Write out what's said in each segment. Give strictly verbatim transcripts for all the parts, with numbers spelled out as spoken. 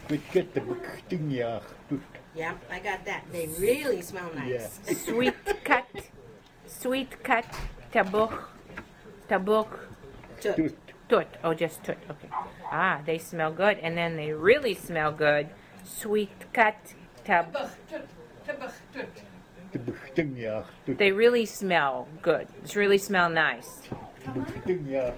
get the buktinyak. Yep, I got that. They really smell nice. Yeah. Sweet cut, sweet cut, tabuch, tabuch, Tut. tut. Oh, just tut. Okay. Ah, they smell good, and then they really smell good. Sweet cut, tab. The buktinyak. They really smell good. It's really smell nice. Buktinyak.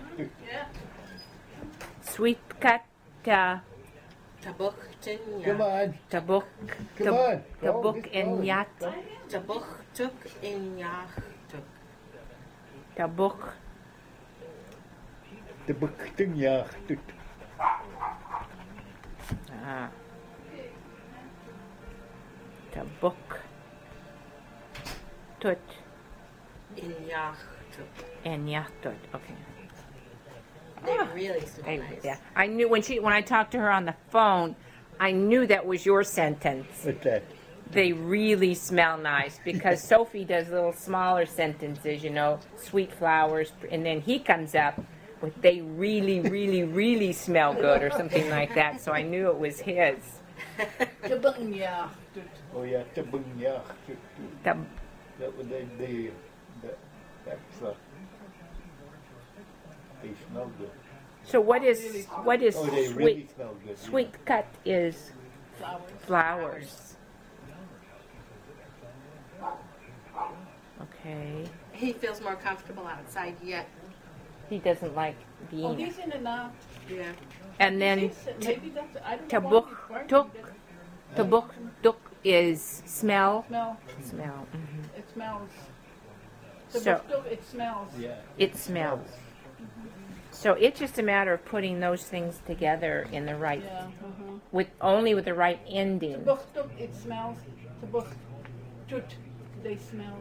Sweet cut, ta, Tabuk tin Come on. tabuk, Come tab- on. Go, tabuk get and going. yat, Tabuk tuk in yach tuk. tabuk. The buktinyak. Ah. Tabuk. Tut In yach tuk. and yachtut. Okay. They really smell I, nice. yeah. I knew when she when I talked to her on the phone, I knew that was your sentence. What's that? They really smell nice because Sophie does little smaller sentences, you know, sweet flowers, and then he comes up with they really, really, really smell good or something like that. So I knew it was his. Oh yeah, the bunyak. The, That would they they that that's uh, they smell good. so what is what is Oh, they really sweet smell good. sweet cut is flowers. Okay. He feels more comfortable outside yet. He doesn't like Oh, being. he's in and out. Yeah. And then He's- maybe that's, I don't know why tabuk he's barking. tuk tabuk tuk is smell. Smell, Smell. mhm. it smells. So- Tabuk, it smells. Yeah. It smells. So it's just a matter of putting those things together in the right, Yeah. Uh-huh. with only with the right ending. Tabuk, it smells. Tabuk, tut, they smell.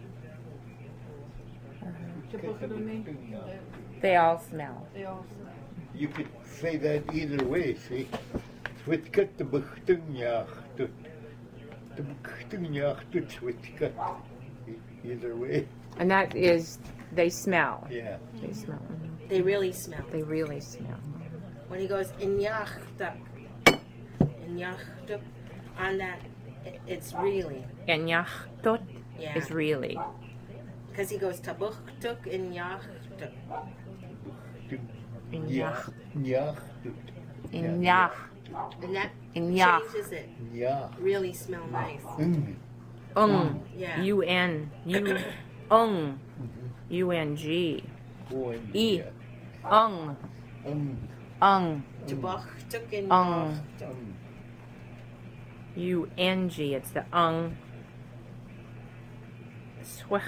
Tabuk, they, They all smell. they all smell. You could say that either way, see? Switkat the buktinyak. The buktinyak to switkat. Either way. And that is, they smell. Yeah. They smell. mhm. They really smell. They really smell. When he goes in yach tuk, in yach tuk, on that, it- it's really. And yachtut Yeah. is really. Because he goes tabuk tuk in yach tuk. In Yeah. yach. Yeah. In Yeah. yach. And that In yach. changes it. Yeah. Really smell nice. Mm. Ung. Yeah. U N. U. Ung. U N G. Oh, and E. yeah. Ung. Um, Ung. Tabuk tuk in Um. yach tuk. um, U N G. It's the ung. Swich.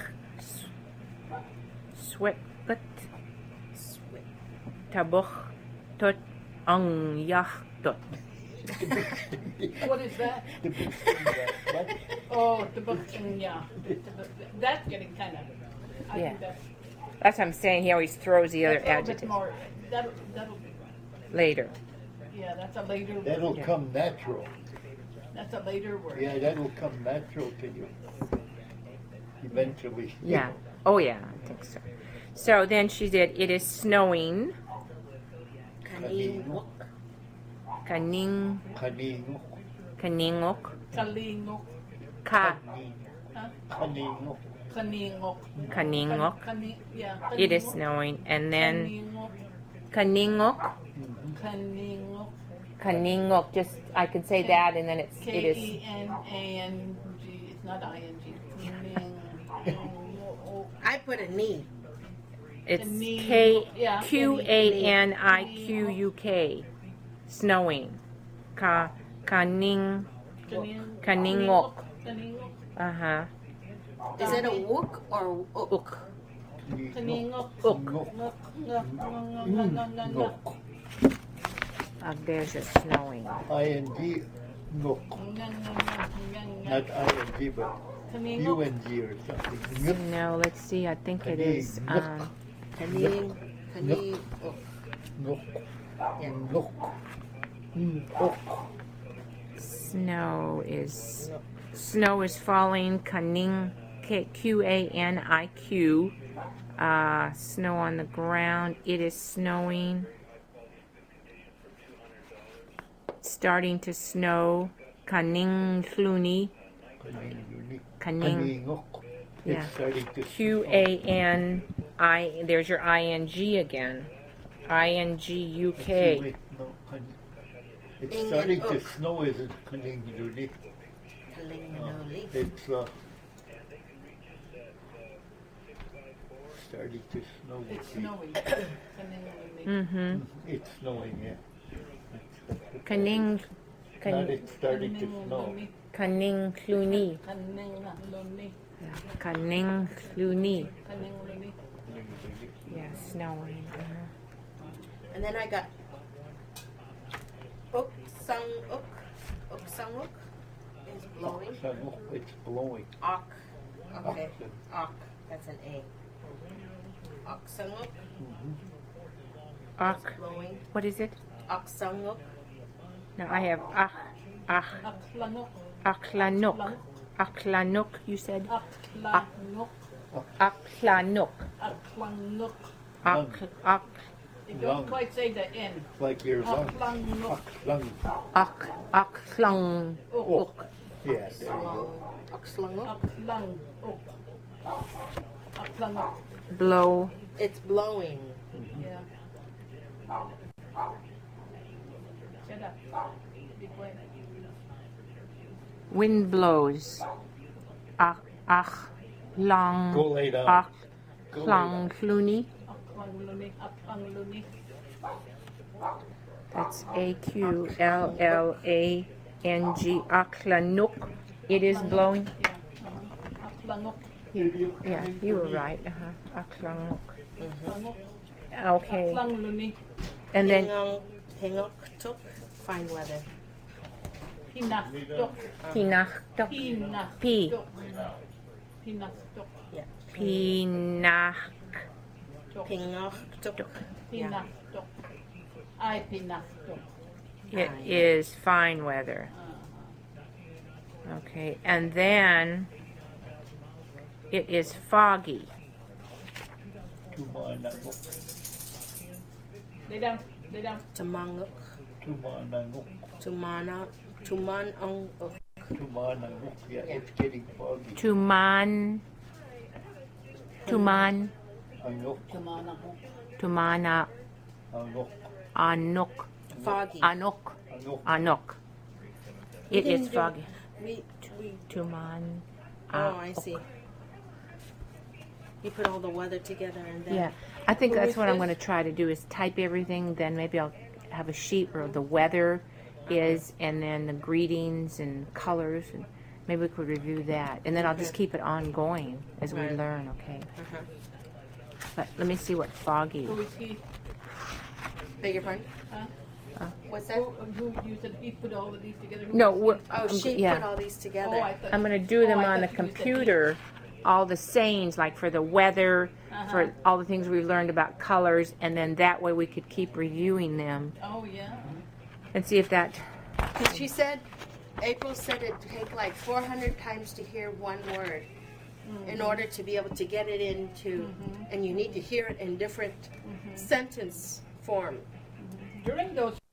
Swit. Sweet. Tabuch. Tut. Ung. Yach. Tut. What is that? the buktinyak. What? Oh, tabuk, yeah. That's getting kind of, I Yeah. think that's. That's what I'm saying. He always throws the other that's a little bit adjectives more, that'll, that'll be right. later. Yeah, that's a later word. That'll Yeah. come natural. That's a later word. Yeah, that'll come natural to you. Eventually. Yeah. Oh, yeah. I think so. So then she did, it is snowing. Kaninguk. Kaning. Kanino. Kaningok. Kalingok, Ka. Kanino. kaningok. Kaningok. Kani, yeah. It is kaningok, snowing. And then Kaningok, kaningok. kaningok. Kaningok. Just, I can say that and then it's, it K is. E N A N G, it's not I N G. Kaning- I put a knee. It's Kaning- K yeah, Q A N I Q U K. Snowing. Ka. Kaning. Kaning- Kaningok. Kaningok. Uh huh. Is it a wook or ook? Ook. Kaningok. Ook. Ngok, ngok, ngok, ngok, ngok, ngok, ngok. Uh, there's a snowing. I N G. No. Ngok, ngok, ngok, ngok, Not ngok. I N G, but Kaningok. U N G or something. No, let's see. I think it is. Um, Kaning. Kaning. ook. No. Yeah. No. No. snow is snow is falling. Kaning. K Q A N I Q. Uh, snow on the ground. It is snowing. Stop. starting to snow. Kaning Cluny. Kaninguni. Kaning. Kaningok. Yeah. It's starting to Q A N I. There's your I N G again. I N G U K. Wait, no, kan- It's Ing starting and to uk. snow, isn't Kaninguni? Kalingaloli. It's uh, starting to snow. It's see. snowing. Kaninguluni. Mm-hmm. It's snowing, yeah. Kaning. Not Kan, it's starting to snow. Kaning Cluny. Kaninguluni. Kaning Cluny. Kaninguluni. Yeah, snowing. Uh-huh. And then I got uk sung uk. Uk sung uk is blowing. Sangok, it's blowing. Ok. Okay. Oxen. Ok. That's an A. Ok sung uk Ak. is blowing. What is it? Ok sung uk. No, I have ah, ah, Aklanok. aklanuk. Aklanuk, you said? Aklanok. Aklanuk. Aklanok. Ak, ak, You don't Lung. quite say the N. Like your lungs. Aklanok. Lung. ak, aklang. Oh. Yeah, there you go. Ok slung uk. Aklanok. Aklanok. Blow. It's blowing. Yeah. Shut up. Be quiet. Wind blows. Ak, ak, lang. Go lay down. Ak, Go lay klang, cluny. Aklangluni. Aklangluni. That's A Q L L A N G. Aklanuk. It is blowing. Yeah. uh-huh. Aklanok. Yeah, you were right. Uh-huh. Aklanuk. Aklanok. Okay. Aklangluni. And then Hingong, hingok tuk. Fine weather. Pinaktok. pinaktok. Pinaktok. P. Pinaktok. Yeah. Pinak. Pingok tuk. Yeah. Pinaktok. Ay, pinaktok. It is fine weather. Okay, and then it is foggy. Tumanangok. Lay down. Lay down. Tumanguk. Tumanangok. Tumana. Tuman ang uk. Tumanangok. Yeah, it's getting foggy. Tuman. Tuman. Angok. Tumanakok. Tumana. Angok. Anuk. Foggy. Anuk. Angok. Anuk. We It didn't is do- foggy. We, we, Tuman. oh, I see. You put all the weather together and then. Yeah, I think Who that's is what I'm this? going to try to do is type everything. Then maybe I'll have a sheet where the weather is, and then the greetings and colors, and maybe we could review that. And then I'll just keep it ongoing as we Right. learn. Okay. Uh-huh. But let me see what foggy. Who is he? Beg your pardon? Huh? Uh, What's that? Who, who you said he put all of these together? Who No, is he? we're, Oh, I'm- she yeah. put all these together. Oh, I thought. I'm going to do them oh, I on the thought you said he- computer, all the sayings, like for the weather, Uh-huh. for all the things we've learned about colors, and then that way we could keep reviewing them Oh, yeah. and see if that. Because she said, April said it'd take like four hundred times to hear one word in order to be able to get it into, and you need to hear it in different sentence form. During those